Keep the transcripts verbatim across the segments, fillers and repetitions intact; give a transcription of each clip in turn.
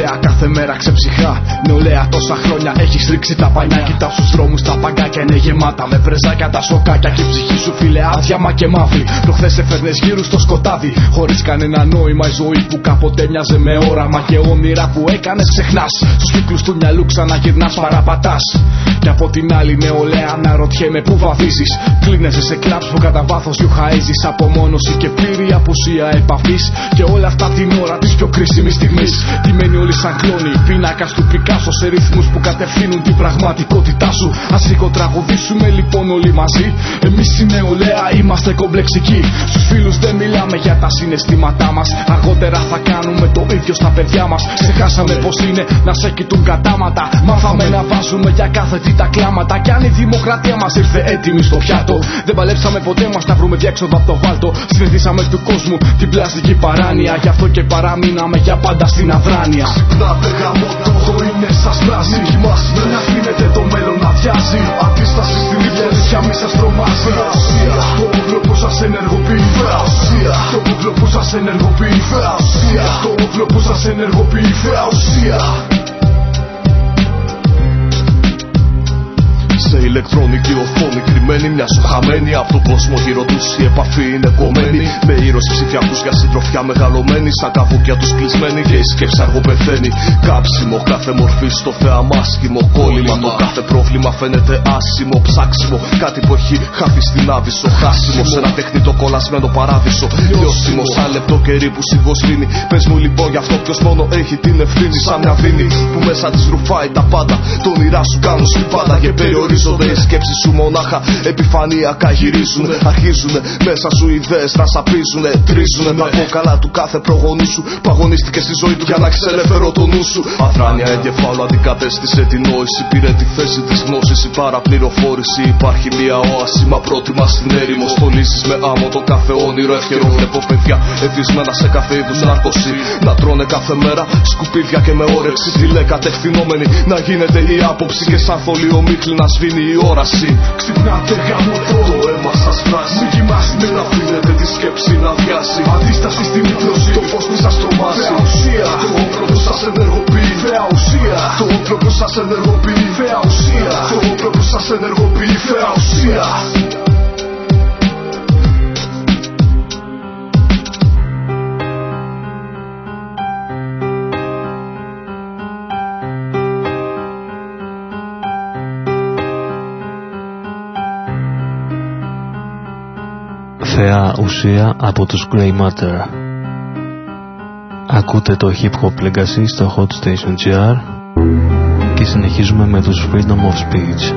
νεολαία κάθε μέρα ξεψυχά. Νεολαία τόσα χρόνια έχεις ρίξει τα πανιά. Κοιτάς στους δρόμους τα παγκάκια είναι γεμάτα με πρεζάκια τα σοκάκια. Και η ψυχή σου φίλε άδεια μα και μαύρη. Προχθές έφερνες γύρου στο σκοτάδι. Χωρίς κανένα νόημα η ζωή που κάποτε μοιάζε με όραμα. Και όνειρα που έκανες ξεχνάς. Στους κύκλους του μυαλού ξαναγυρνάς παραπατάς. Και από την άλλη νεολαία αναρωτιέμαι πού βαδίζεις. Κλείνεσαι σε κλαμπς που κατά βάθος γιουχαίζεις. Απομόνωση και πλήρη απουσία επαφής. Και όλα αυτά την ώρα της πιο κρίσιμης στιγμής. Τιμένοι όλοι σαν κλόνοι, πίνακας του Πικάσο. Σε ρυθμούς που κατευθύνουν την πραγματικότητά σου. Ας τραγουδήσουμε λοιπόν όλοι μαζί. Εμείς η νεολαία είμαστε κομπλεξικοί. Στους φίλους δεν μιλάμε για τα συναισθήματά μας. Αργότερα θα κάνουμε το ίδιο στα παιδιά μας. Ξεχάσαμε πως είναι να σε κοιτούν κατάματα. Μάθαμε να βάζουμε για κάθε τι τα κλάματα. Κι αν η δημοκρατία μας ήρθε έτοιμη στο πιάτο, δεν παλέψαμε ποτέ μας να βρούμε διέξοδο από το βάλτο. Συνηθίσαμε του κόσμου την πλαστική παράνοια. Γι' αυτό και παραμείναμε για πάντα στην αδράνεια. Ξυπνάτε γαμώτο, το είναι σας βράζει. Κοιμάστε να κλείνετε το μέλλον να αδειάζει. Αντίσταση στην ηλικία μη σας τρομάζει. Το όπλο που σας ενεργοποιεί. Το όπλο που σας ενεργοποιεί. Το όπλο που σας ενεργοποιεί. Σε ηλεκτρονική οθόνη κρυμμένη, μια σου χαμένη από τον κόσμο γύρω τους. Η επαφή είναι κομμένη με ήρωες ψηφιακούς για συντροφιά μεγαλωμένη. Σαν καβούκια τους κλεισμένη και η σκέψη αργοπεθαίνει. Κάψιμο κάθε μορφή στο θέαμα άσχημο. Κόλλημα το κάθε πρόβλημα φαίνεται άσημο. Ψάξιμο κάτι που έχει χάθει στην άβυσσο. Χάσιμο σε ένα τεχνητό κολλασμένο παράδεισο. Λιώσιμο σαν λεπτό κερί που σιγοσβήνει. Πες μου λοιπόν γι' αυτό ποιος μόνο έχει την ευθύνη. Σαν μια δίνη που μέσα της ρουφάει τα πάντα. Το όνειρά σου κάνουν στην πάντα και περιορίζονται. Οι σκέψεις σου μονάχα επιφανειακά γυρίζουνε. Αρχίζουνε μέσα σου ιδέες να σαπίζουνε. Τρίζουνε τα κόκαλα του κάθε προγονού σου που αγωνίστηκε στη ζωή του για να έχεις ελεύθερο το νου σου. Αδράνεια εγκεφάλου αντικατέστησε την νόηση. Πήρε τη θέση της γνώσης η παραπληροφόρηση. Υπάρχει μια όαση μα πρότιμα στην έρημο. Στολίσεις με άμμο το κάθε όνειρο ευχερό. Βλέπω παιδιά εθισμένα σε κάθε είδους νάρκωση. Να τρώνε κάθε μέρα σκουπίδια και με όρεξη. Τηλεκατευθυνόμενοι να γίνεται η άποψη. Και σαν θολή ομίχλη να σβήνει η όραση. Ξυπνάτε γαμώτο, το αίμα σας βράζει. Μην κοιμάστε να αφήνετε τη σκέψη να αδειάσει. Αντίσταση στην ύπνωση, το φως μη σας τρομάζει. Φαία ουσία, το όπλο που σας ενεργοποιεί. Φαία ουσία, το όπλο που σας ενεργοποιεί. Φαία ουσία, το όπλο που σας ενεργοποιεί. Φαία ουσία. Φαία ουσία από τους Grey Matter. Ακούτε το Hip Hop Legacy στο Hot Station τζι αρ και συνεχίζουμε με τους Freedom of Speech.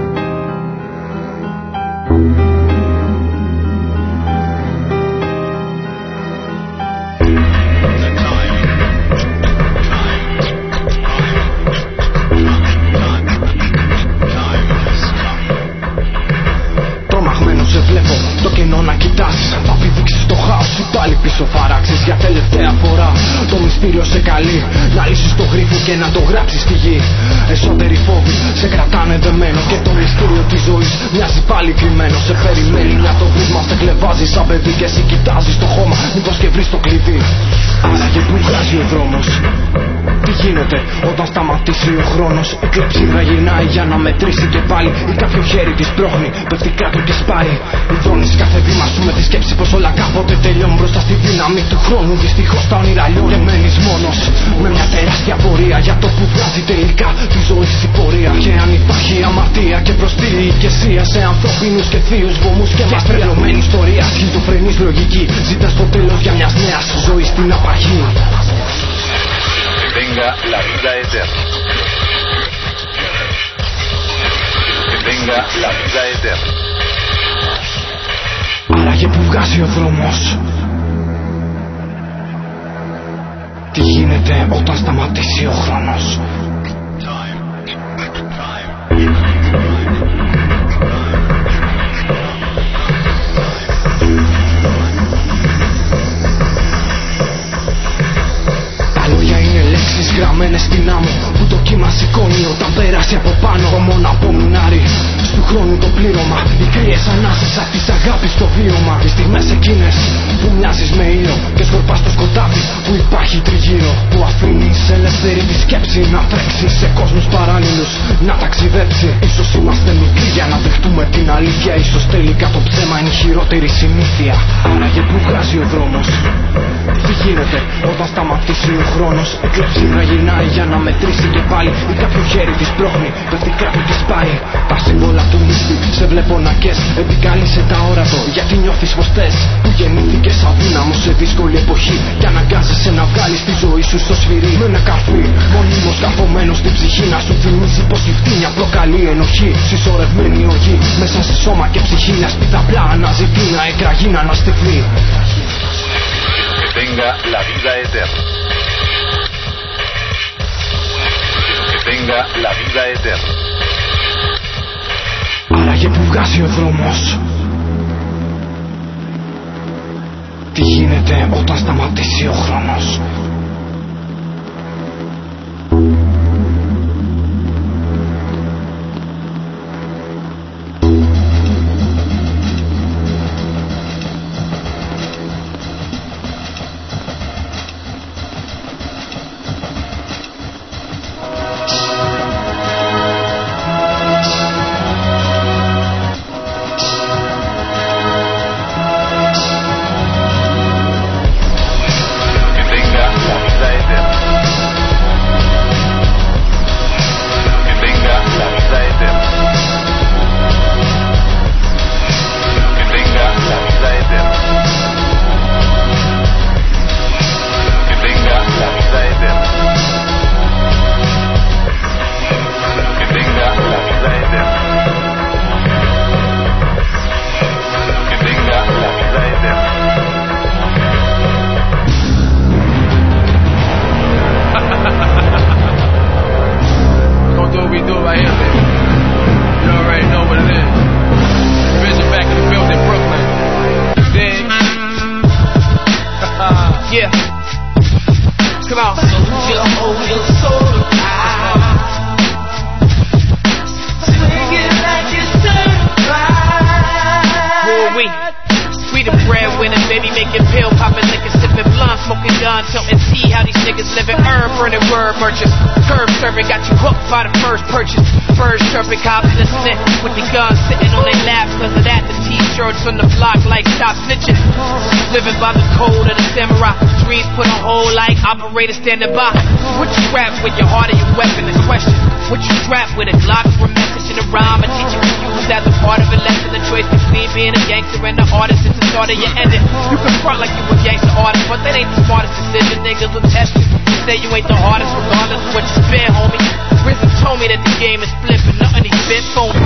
Φαράξεις για τελευταία φορά το μυστήριο σε καλεί να λύσεις το γρίφο και να το γράψεις στη γη. Εσωτεροί φόβοι σε κρατάνε δεμένο και το μυστήριο της ζωής μοιάζει πάλι κρυμμένο. Σε περιμένει να το βρεις μα σε κλεβάζει σαν παιδί και εσύ κοιτάζεις το χώμα μήπως και βρεις το κλειδί. Άραγε που βγάζει ο δρόμος. Τι γίνεται όταν σταματήσει ο χρόνος. Η κλεψίδρα γυρνάει για να μετρήσει και πάλι. Ή κάποιο χέρι της πρόχνει, πέφτει κάτω και σπάει. Υδρώνεις κάθε βήμα σου με τη σκέψη πως όλα κάποτε τελειώνουν μπροστά στη δύναμη του χρόνου. Δυστυχώς τα όνειρα λιώνουν και μένεις μόνος με μια τεράστια πορεία για το που βγάζει τελικά τη ζωή στη πορεία. Και αν υπάρχει αμαρτία και προστήλη ηγεσία σε ανθρώπινους και θείους βωμούς και μας τρελωμένη ιστορία. Σχιζοφρενής λογική ζητάς το τέλος για μιας νέας ζωής στην απαρχή. Venga la vida eterna. Venga la vida eterna. Άραγε που βγάζει ο δρόμος. Τι γίνεται όταν σταματήσει ο χρόνος. Γραμμένες στην άμμο που το κύμα σηκώνει όταν πέρασε από πάνω. Το μόνο απομεινάρι του χρόνου το πλήρωμα. Οι κρύες Λίγες ανάσες απ' της αγάπης στο βίωμα. Οι στιγμές εκείνες που μοιάζεις με ήλιο και σκορπάς το σκοτάδι που υπάρχει τριγύρω. Που αφήνεις ελεύθερη τη σκέψη να τρέξει σε κόσμους παράλληλους να ταξιδέψει. Ίσως είμαστε μικροί για να δεχτούμε την αλήθεια. Ίσως τελικά το ψέμα είναι η χειρότερη συνήθεια. Άραγε που βγάζει ο δρόμος? Τι γίνεται όταν σταματήσει ο χρόνος? Εκλεψίδρα γυρνάει για να μετρήσει και πάλι. Ή κάποιο χέρι της πρόχνει, πέφτει κάτω και σπάει. Τα σύμβολα του μύθου σε βλέπω να κες. Επικάλυσε τα όρατο γιατί νιώθεις πως θες. Που γεννήθηκες αδύναμος σε δύσκολη εποχή και αναγκάζεσαι να βγάλεις τη ζωή σου στο σφυρί. Με ένα καρφί μονίμως καρφωμένο στην ψυχή να σου θυμίζει πως η φτύνια προκαλεί ενοχή. Συσσωρευμένη οργή μέσα σε σώμα και ψυχή. Μια σπίτα απλά αναζητεί να εκραγεί, να αναστηθεί. Que tenga la vida eterna. Que tenga la vida eterna. Άραγε που βγάζει ο δρόμος? Τι γίνεται όταν σταματήσει ο χρόνος? Standing by, what you rap with your heart or your weapon is question. What you strap with a Glock or a message in a rhyme, and teach you to use as a part of a lesson. The choice between being a gangster and an artist is the start of your ending. You can front like you a gangster artist, but that ain't the smartest decision. Niggas will test you. You say you ain't the hardest, regardless of what you spit, homie. Rizzo told me that the game is flipping, nothing he spit phony.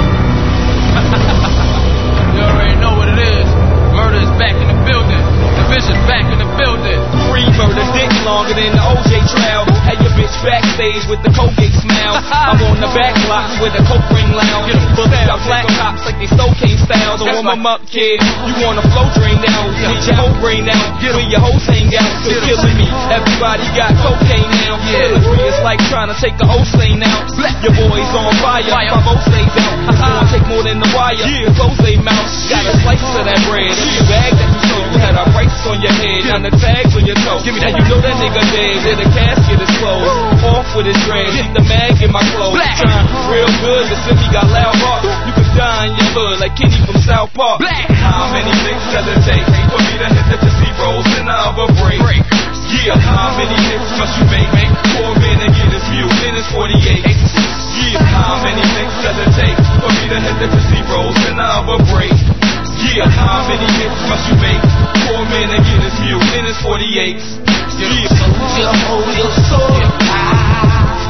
You already know what it is. Murder is back in the building. Division back in the building. Free murder, dick longer than the O J trial. Had your bitch backstage with the Colgate smile. I'm on the back block with a coke ring lounge. Bullets out black cops like they Stocaine styles. I warm them up, kid. You want a flow drain now? Need your whole brain now. Where your hoes hang out. Still killing me. Everybody got cocaine now. Killing free, it's like trying to take a whole stain out. Your boys on fire. My both stays out. It's gonna take more than the wire. To close they mouth. Got a slice of that bread. In your bag that you sold. You had our prices on your head. Now the tags on your toe. Give me that. You know that nigga dead. Then the casket is closed. Off with his dreads. Keep the mag in my clothes. Trying real good. The city got loud rock. You could die in your hood like Kenny from South Park. How many licks does it take for me to hit the Tootsie Rolls in the other break? Yeah. How many hits must you make? Four men and get his view. Then it's forty-eight. Yeah. How many licks does it take for me to hit the Tootsie Rolls in the other break? Yeah. How many hits must you make? Four men and get his view. Then it's forty-eight. Yeah. Soldier, hold your sword high.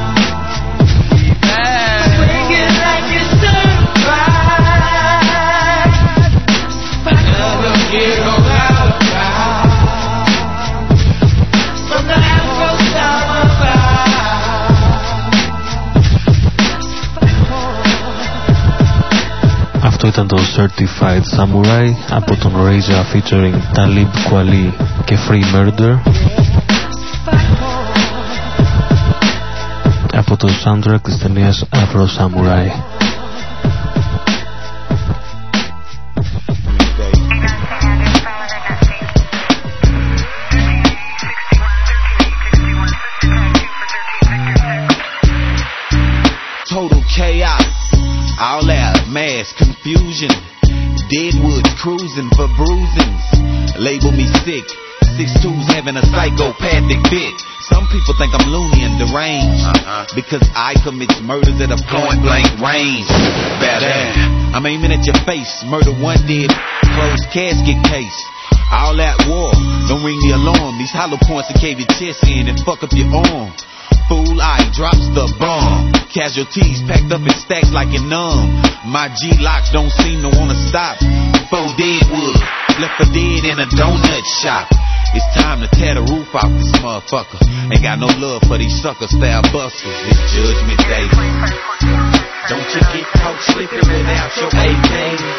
Swing it like it's certified. Another hero out from the Afro Summer Vibe. Αυτό ήταν το Certified Samurai από τον Razor featuring Talib Kweli και Free Murder από το soundtrack της ταινίας Afro Samurai. All that mass confusion. Deadwoods cruising for bruisings. Label me sick. Six twos having a psychopathic fit. Some people think I'm loony and deranged uh-huh. because I commit murders at a point blank range. Badass. I'm aiming at your face. Murder one dead. Closed casket case. All that war. Don't ring the alarm. These hollow points will cave your chest in and fuck up your arm. Fool eye drops the bomb. Casualties packed up in stacks like you're numb. My G-locks don't seem to wanna stop. Four deadwood, left for dead in a donut shop. It's time to tear the roof off this motherfucker. Ain't got no love for these sucker style busters. It's Judgment Day. Don't you get caught slipping without your A K.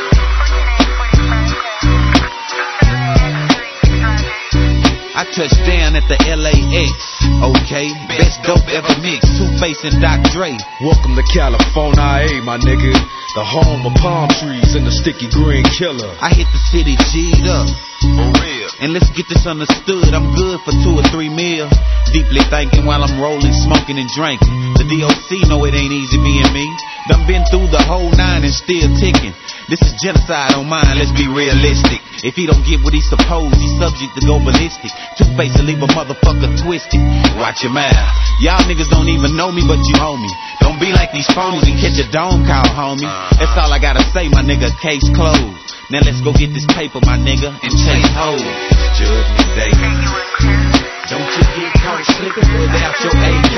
I touched down at the L A X, okay? Best dope ever mixed, Two-Face and Doc Dre. Welcome to California, hey, my nigga. The home of palm trees and the sticky green killer. I hit the city G'd up, for real. And let's get this understood, I'm good for two or three mil. Deeply thinking while I'm rolling, smoking and drinking. The D O C know it ain't easy being me. Done been through the whole nine and still ticking. This is genocide on mine, let's be realistic. If he don't get what he's supposed, he's subject to go ballistic. Two-Face will leave a motherfucker twisted. Watch your mouth. Y'all niggas don't even know me, but you owe me. Don't be like these phonies and catch a dome call, homie. That's all I gotta say, my nigga, case closed. Now let's go get this paper, my nigga, and chase hoes. It's Judgment Day. Don't you get caught slipping without your A K.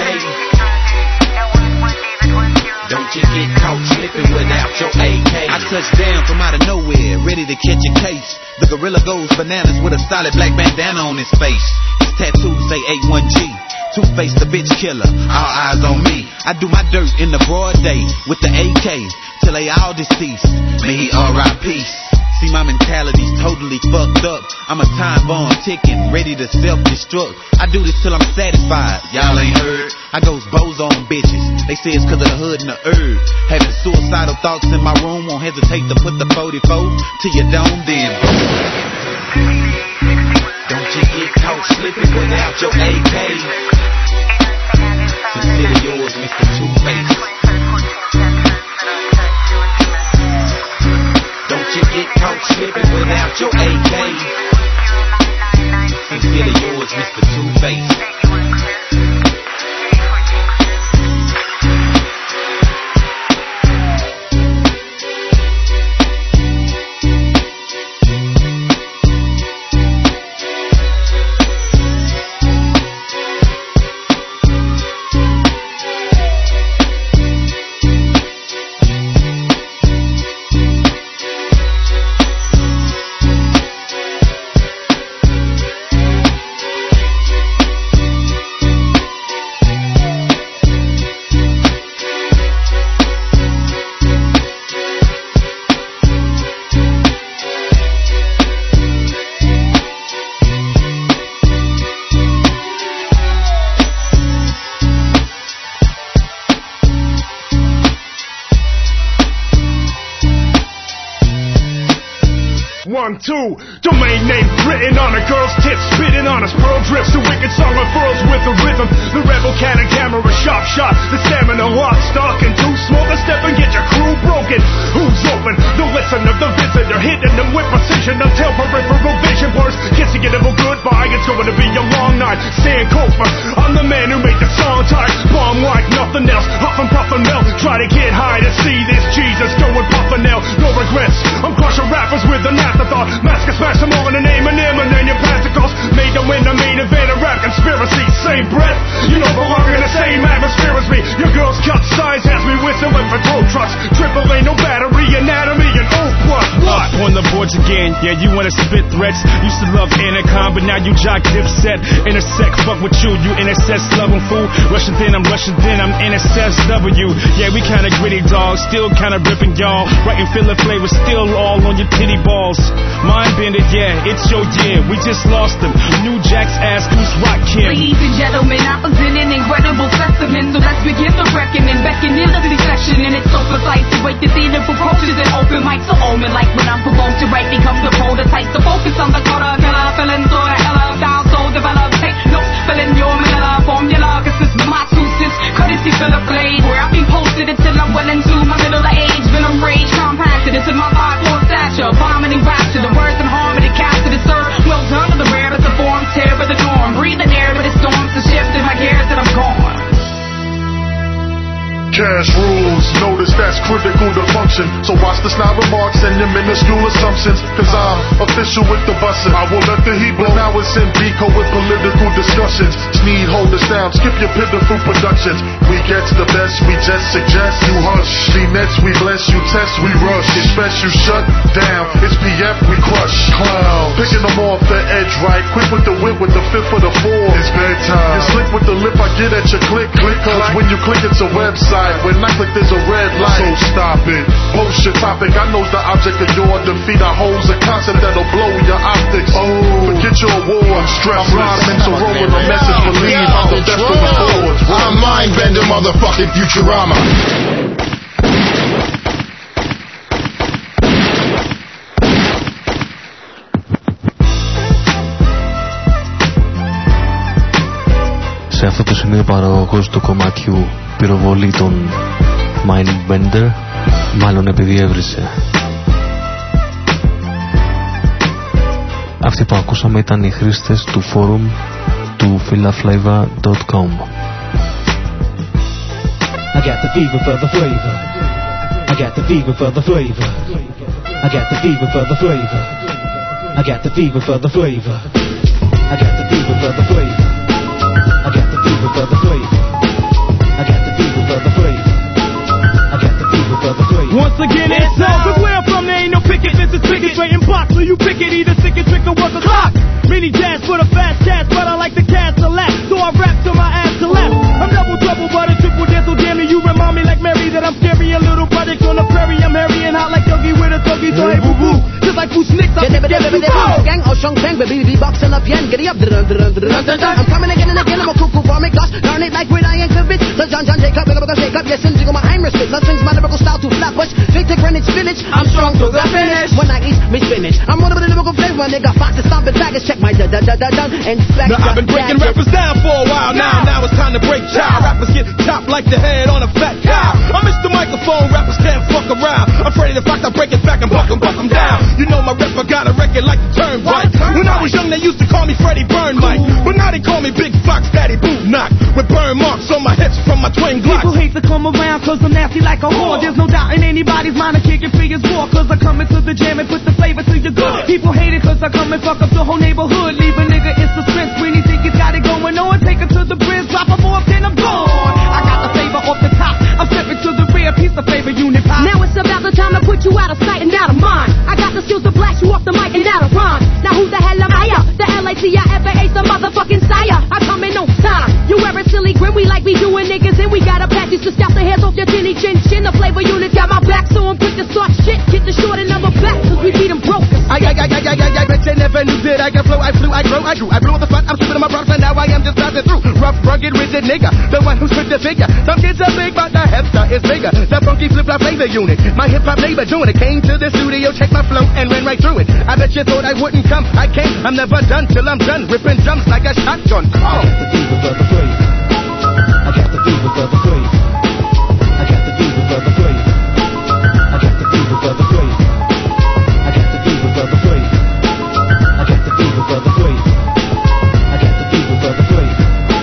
Don't you get caught slipping without your A K. I touched down from out of nowhere, ready to catch a case. The gorilla goes bananas with a solid black bandana on his face. His tattoos say eight one G. Two-Face the bitch killer, all eyes on me. I do my dirt in the broad day with the A K till they all deceased. May he R I P. See, my mentality's totally fucked up. I'm a time bomb ticking, ready to self-destruct. I do this till I'm satisfied. Y'all ain't heard? I goes bozo on bitches. They say it's cause of the hood and the herb. Having suicidal thoughts in my room, won't hesitate to put the forty-four to your dome, then boom. Don't you get caught slipping without your A K. Consider yours, Mister Two-Face. Don't you get caught slipping without your A K. Consider yours, Mister Two-Face. One, two, domain name written on a girl's tits, spitting on us, pearl drips, the wicked song unfurls with the rhythm. The rebel cannon camera, sharp shot, the stamina lock, stock and too small to step and get your crew broken. Who's open? The listener, the visitor, hitting them with precision until peripheral vision blurs. Kissing it evil goodbye, it's going to be a long night. Stan Cofer, I'm the man who made the song tight. Bomb like nothing else, huff and puff and melt. Try to get high to see this Jesus going puff and nail. No regrets, I'm crushing rappers with an afterthought. Mask and smash them all in the name of Nim, and then your pasticles made them win the main event of rap conspiracy. Same breath, you don't belong in the same atmosphere as me. Your girl's cut size has me whistling for tow trucks. Triple A, no battery, anatomy, and O plus. What? On the boards again, yeah, you wanna spit threats. Used to love Anacon, but now you jock Dipset. Intersect, fuck with you, you N S S loving fool. Russian then, I'm Russian then, I'm N S S W. Yeah, we kinda gritty dogs, still kinda ripping y'all. Writing filler flavor, still all on your titty balls. Mind bended, yeah, it's your year, we just lost them. New Jack's ass, who's rock kid. Ladies and gentlemen, I present an incredible specimen. So let's begin the reckoning. Beckoning into the session, and it's so precise to wait the theater for approaches and open mics. So omen like when I'm provoked to write becomes a prototype. So focus on the color, killer, feeling sort of hella style, so develop. Take notes, filling your manila formula. Cause this is my two cents, courtesy Philip Blade. Where I be posted until I'm well into my middle age. Been assumption. So watch the snide remarks and your minuscule assumptions. Cause I'm official with the bussin'. I will let the heat blow. Now it's in Bico with political discussions. Sneed, hold us down, skip your pitiful productions. We get to the best, we just suggest you hush. C-nets, we bless, you test, we rush. It's best you shut down. It's P F, we crush. Clowns, picking them off the edge right. Quick with the whip with the fifth of the four. It's bedtime. You're slick with the lip, I get at your click, click. Cause when you click it's a website. When I click there's a red light. So stop it. Bullshit topic, I know's the object of your defeat. I holds a concept that'll blow your optics. Oh, forget your awards. I'm rhyming to roll with a message. Believe I'm the best of the boards. I'm mind bending motherfucking Futurama. Σε αυτό το σημείο παραγωγός του κομματιού πυροβολεί τον Mindbender, μάλλον επειδή έβρισε. Αυτοί που ακούσαμε ήταν οι χρήστες του φόρουμ του filaflavor dot com. I got the fever for the flavor. I got the fever for the flavor. I got the fever for the flavor. I got the fever for the flavor. I got the fever for the flavor. I got the fever for the flavor. I got the fever for the flavor. I got the fever for the flavor. Once again, it's all. Cause where I'm from, there ain't no picket. This is picket, straight in box. So you pick it, either sick and trick or work a clock. Mini jazz for the fast cats, but I like the cats a lap. So I rap till my ass collapse. I'm double trouble, but a triple dance. So damn it, you remind me like Mary that I'm scary. A little project on the prairie. I'm hairy and hot like Dougie with a Dougie. So hey, boo boo. Just like Bruce Nicks, I'm the gang. Oh, Shong Tang, baby, be boxing up yen. Giddy up, I'm coming again and again. I'm a cuckoo for me, gosh. Learn it like when I ain't convinced. The John John Jacob, Big up, shake up. Yes, and jingle my Irish spit. Let's swing my lyrical style to flatbush. Straight to Greenwich spinach. I'm strong to the finish. When I eat me spinach, I'm one of the lyrical flavor. Nigga, fox is stomping baggage. Check my da da da da da. And now I've been breaking rappers down for a while now. Now it's time to break child. Rappers get chopped like the head on a fat cow. I miss the microphone. Rappers can't fuck around. I'm afraid of the fact I break it back and buck them, buck them down. You know my rep, I got a record like the Turnpike. When I was young, they used to call me Freddie Burn Mike, but now they call me Big Fox Daddy Boot Knock with burn marks on my hips from my twin Glocks. People hate to come around cause I'm nasty like a whore. There's no doubt in anybody's mind I'm kicking figures war. Cause I come into the jam and put the flavor to your good. People hate it cause I come and fuck up the whole neighborhood. Leave a nigga in suspense when he think he's got it going on. Take him to the bridge, drop him off, then I'm gone. I got the flavor off the top. I'm stepping to the rear, piece of flavor unit pop. Now it's about the time to put you out of sight and out of mind. I got the skills to blast you off the mic and out of rhyme. Now who the hell am I? The L A T I F A A, the motherfucking sire. I come in on time. You wear a silly grin, we like we doing niggas, and we got a patches to stop the hairs off your chinny chin chin. The flavor unit got my back, so I'm quick to start shit. Get the short and number back, cause we beat them broke. I, I, I, I, I, I, I bet you never knew that I can flow, I flew, I grow, I grew, I blew the front, I'm stupid in my Bronx, and now I am just passing through. Rough, rugged, rigid nigga, the one who's fit the figure. Some kids are big, but the hipster is bigger. The funky flip-flop flavor unit, my hip-hop neighbor doing it. Came to the studio, checked my flow, and ran right through it. I bet you thought I wouldn't come, I came, I'm never done till I'm done, ripping jumps like a shotgun. Oh. I got the fever for the flavor. I got the fever for the flavor. I got the fever for the flavor. I got the fever for the flavor. I got the fever for the flavor. I got the fever for the flavor. I got the fever for the flavor.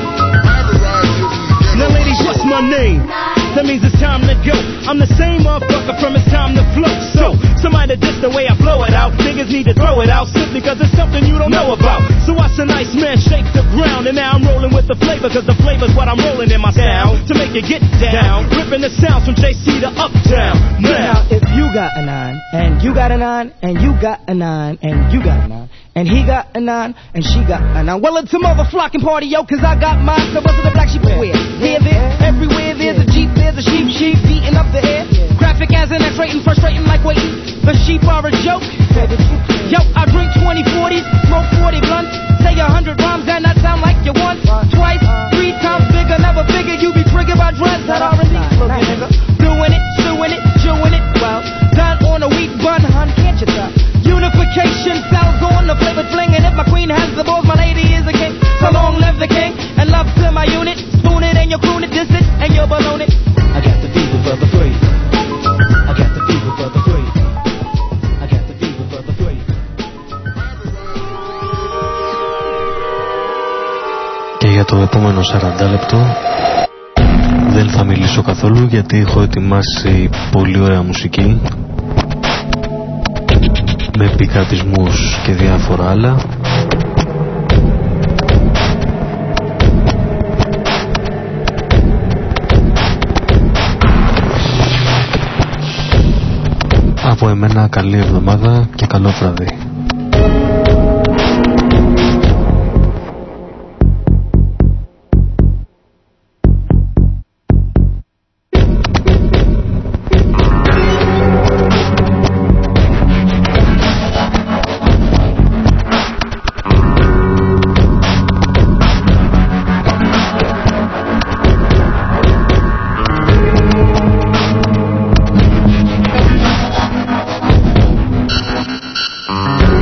Now ladies, what's my name? That means it's time to go. I'm the same motherfucker from It's Time to Flow. So, somebody diss the way I blow it out. Niggas need to throw it out simply cause it's something you don't know about. So watch a nice man shake the ground. And now I'm rolling with the flavor cause the flavor's what I'm rolling in my sound. To make it get down, ripping the sounds from J C to Uptown. Now, if you got a nine, and you got a nine, and you got a nine, and you got a nine, and he got a nine, and she got a nine. Well, it's a motherfucking party, yo, cause I got mine. So what's the black sheep where? Here, there, everywhere, there's a Jeep, there's a sheep, sheep beating up the air. Graphic as an X-rating, frustrating like waiting. The sheep are a joke. Yo, I drink twenty forties, smoke forty blunts, say a hundred rhymes, and that sound like you once, twice, three times bigger, never figure you be triggered by drugs that R and B. Nigga, doing it, chewing it, chewing it, well, done on a wheat bun, hun, can't you tell? Unification sounds on the flavor fling, and if my queen has the balls, my lady is a king. So long live the king, and love to my unit. Spoon it and you croon it, diss it, and you'll balloon it. I got the fever for the flavor. I got the fever for the flavor. I got the fever for the flavor. Και για το επόμενο σαράντα λεπτό Δεν θα μιλήσω καθόλου γιατί έχω ετοιμάσει πολύ ωραία μουσική με επικρατισμούς και διάφορα άλλα. Από εμένα καλή εβδομάδα και καλό βράδυ. Thank you.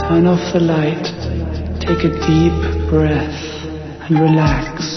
Turn off the light, take a deep breath, and relax.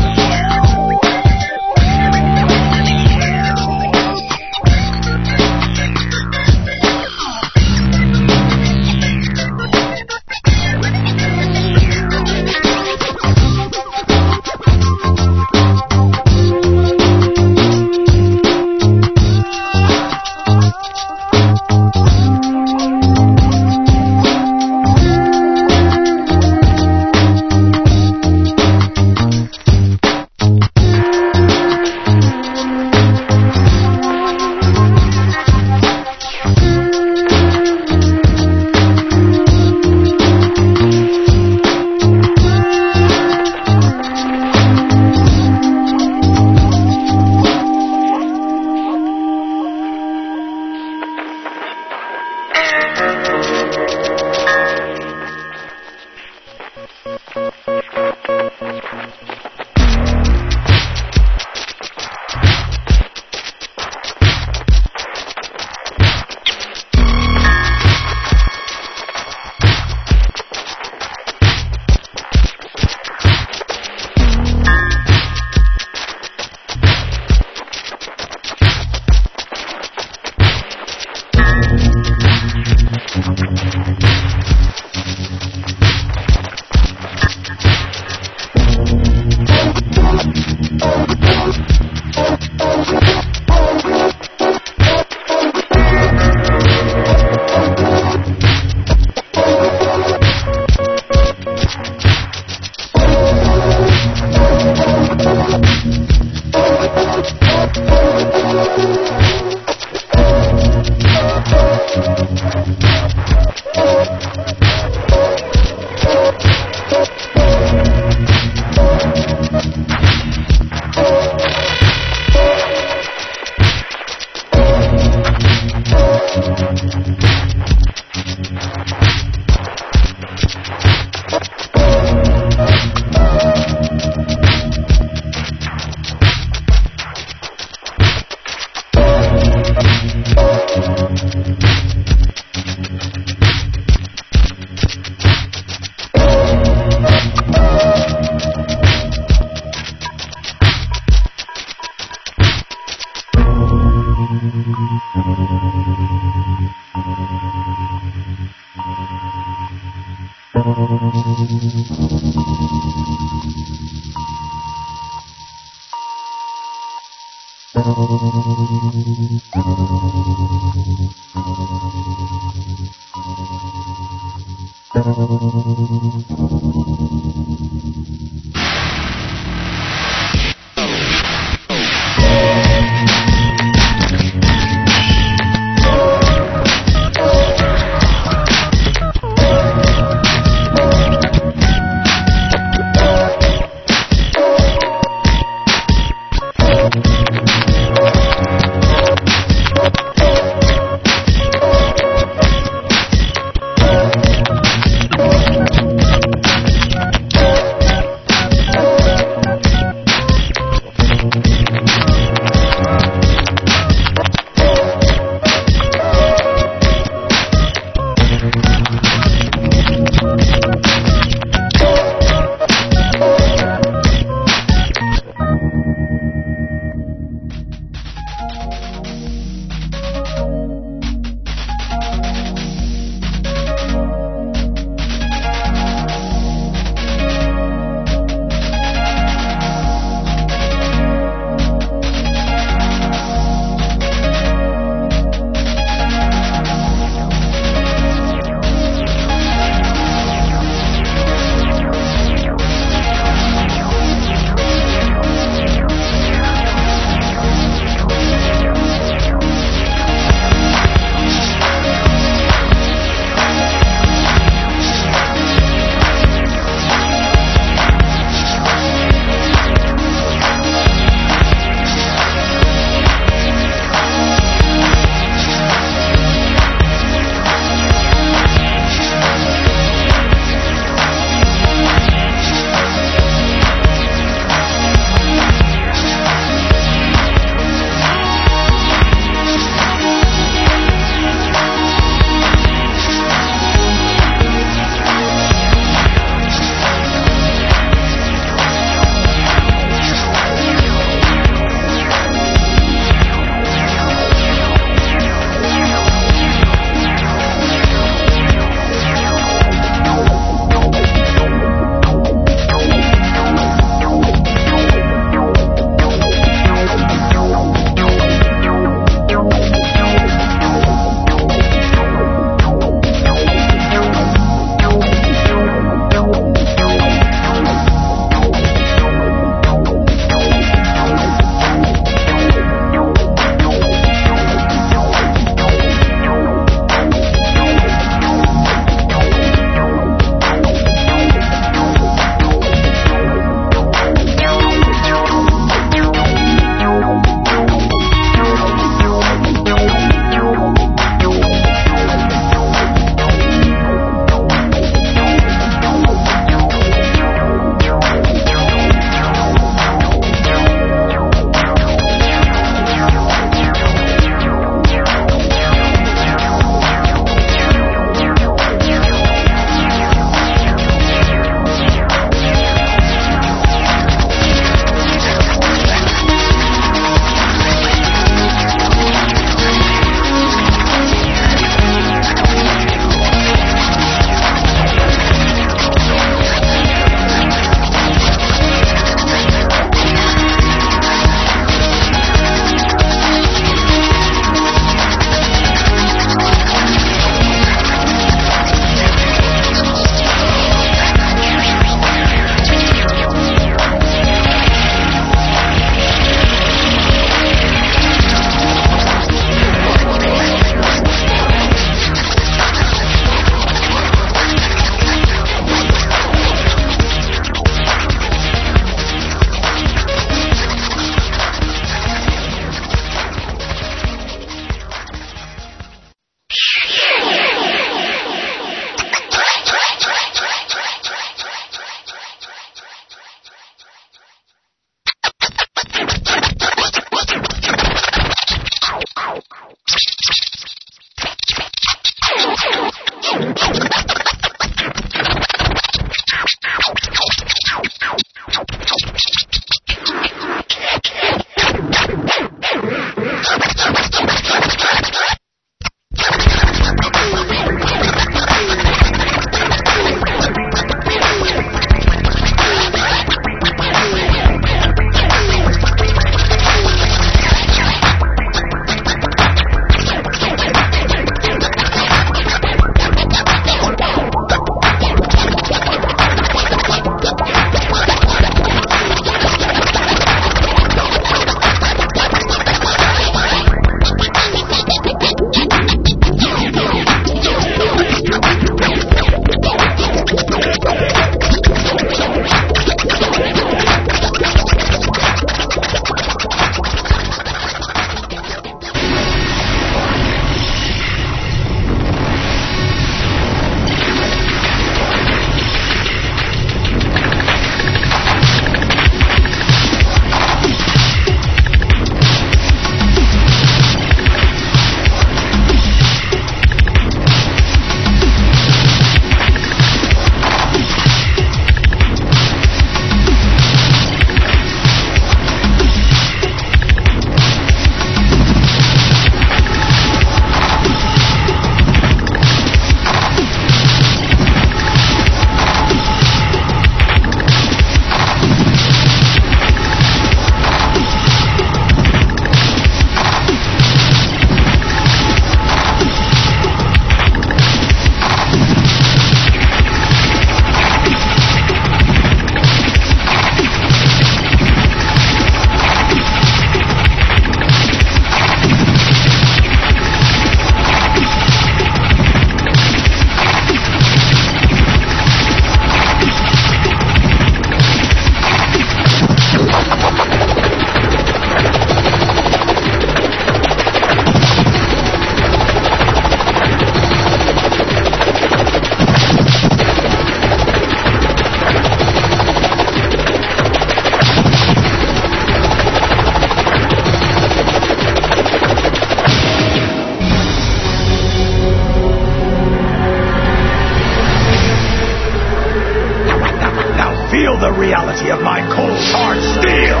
cold hard steel.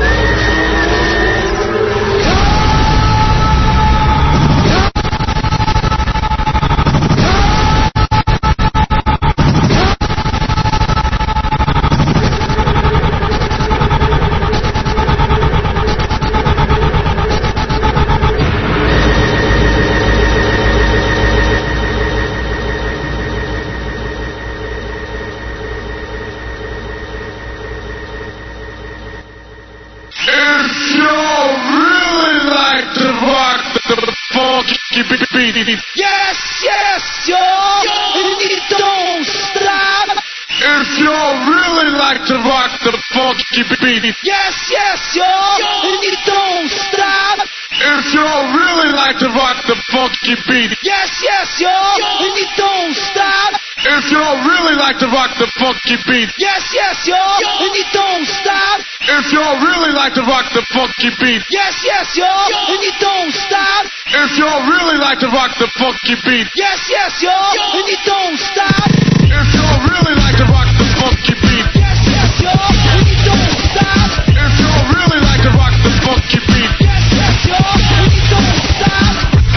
Yes, yes, yo, and it don't stop. If you really like to rock the funky beat. Yes, yes, yo, and it don't stop. If you really like to rock the funky beat. Yes, yes, yo, and it don't stop. If you really like to rock the funky beat. Yes, yes, yo, and it don't stop. If you really like to rock the funky beat. Yes, yes, yo, and it don't stop. If you really like to rock the funky beat. Yes, yes, yo, and it don't stop. If you really like to rock the funky beat. Yes, yes, yo, and it don't stop. If you really like to rock the funky beat. Yes, yes, yo, and it don't stop.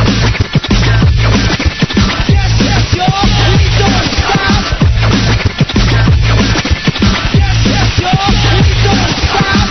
Yes, yes, yo, and it don't stop. Yes, yes, yo, and it don't stop.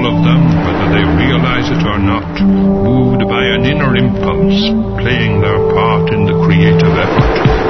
all of them, whether they realize it or not, moved by an inner impulse, playing their part in the creative effort.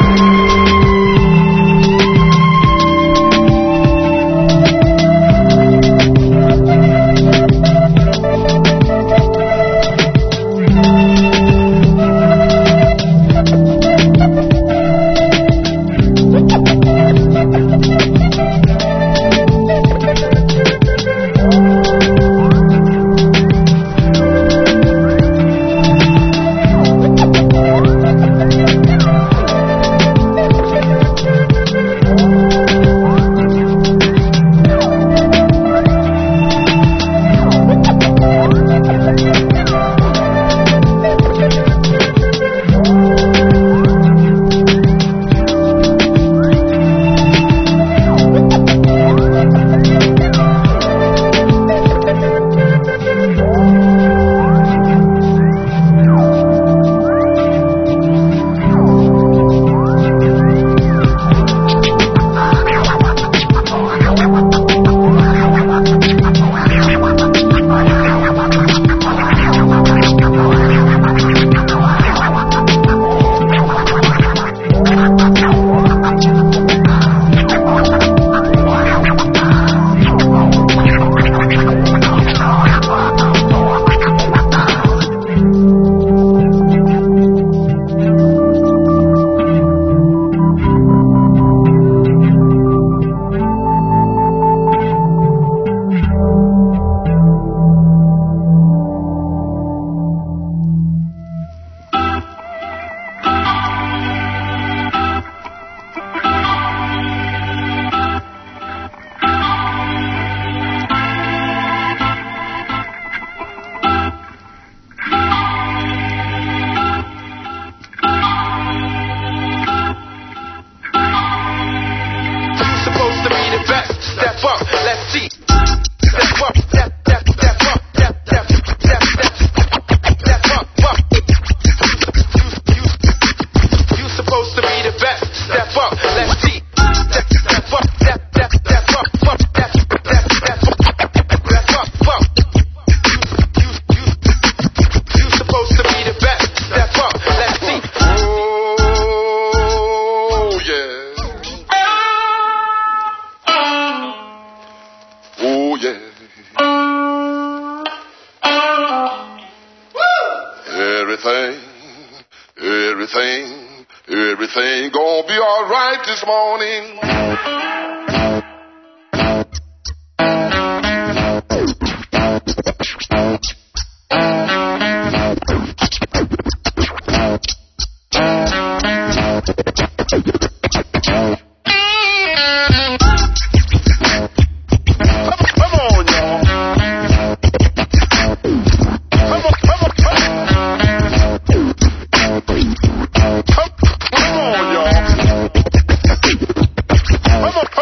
Come on.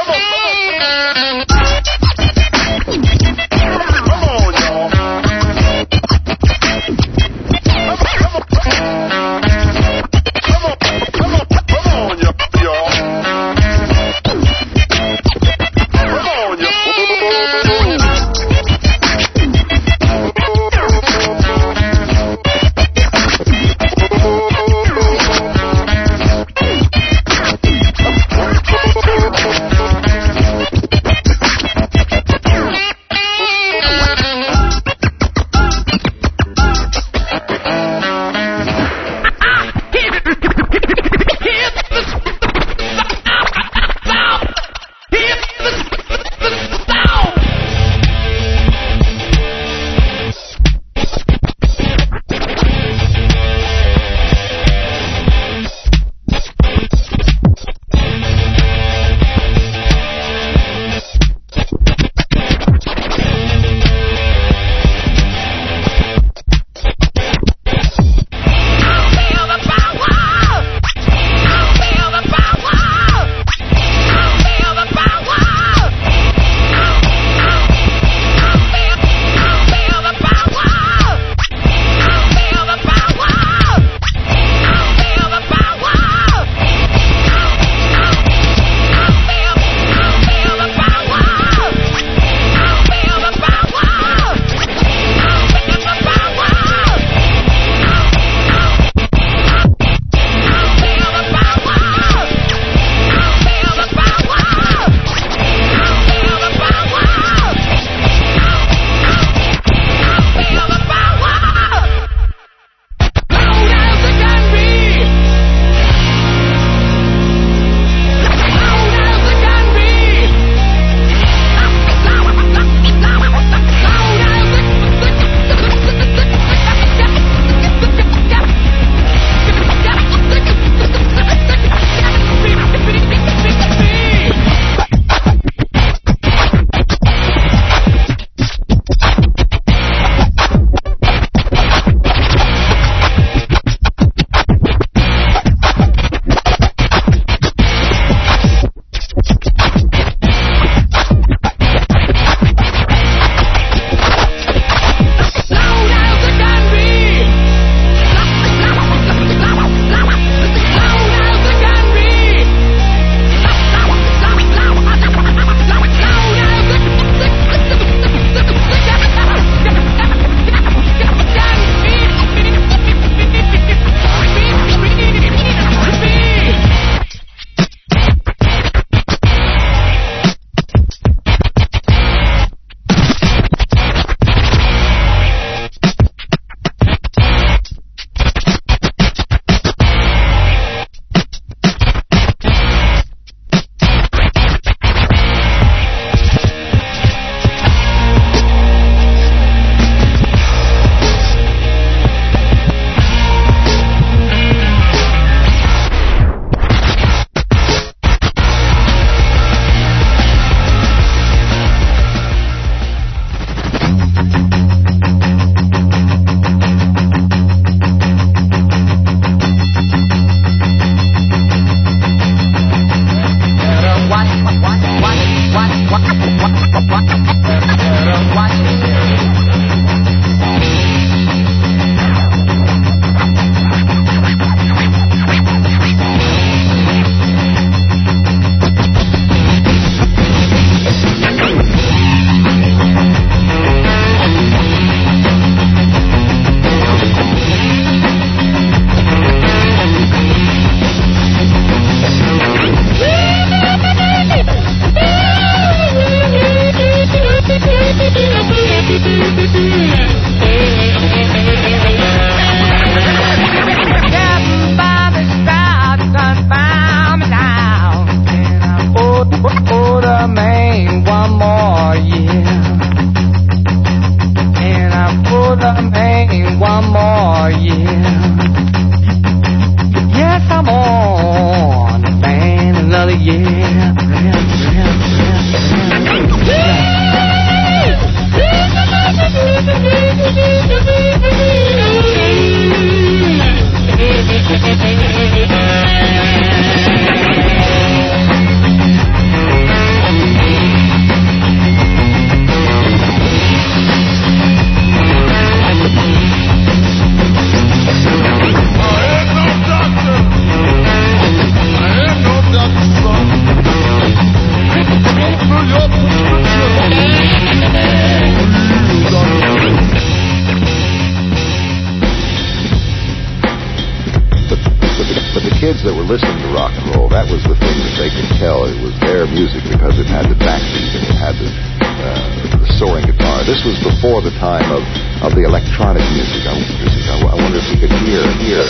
That were listening to rock and roll, that was the thing that they could tell it was their music because it had the backbeat and it had the, uh, the soaring guitar. This was before the time of, of the electronic music. I, music. I, I wonder if we could hear hear.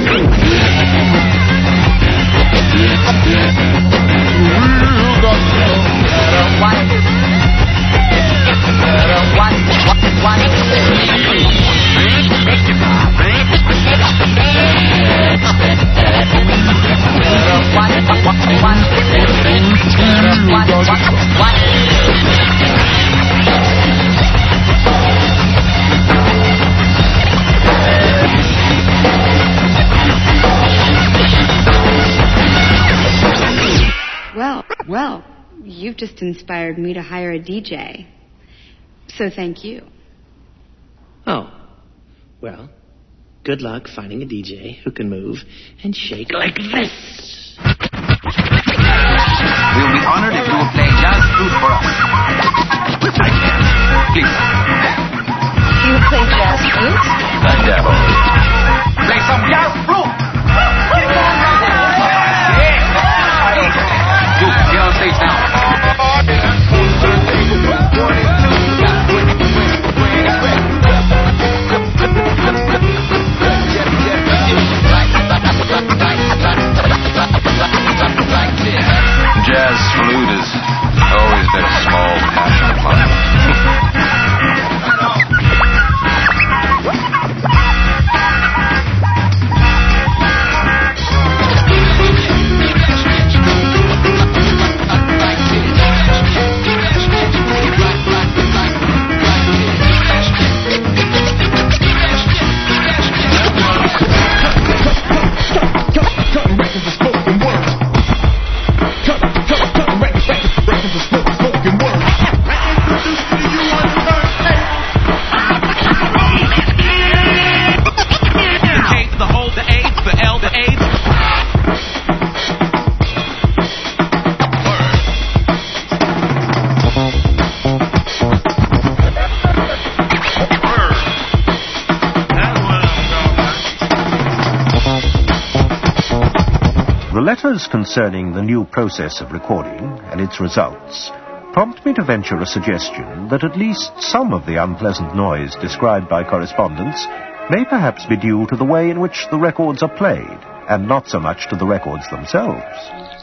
Well, well, you've just inspired me to hire a D J. So thank you. Oh, well, good luck finding a D J who can move and shake like this. We'll be honored if you will play jazz flute for us. I can. Please. You play jazz flute? The devil. Play some jazz flute. You, get on stage now. Jazz flute has always been a small passion of mine. Letters concerning the new process of recording and its results prompt me to venture a suggestion that at least some of the unpleasant noise described by correspondents may perhaps be due to the way in which the records are played, and not so much to the records themselves.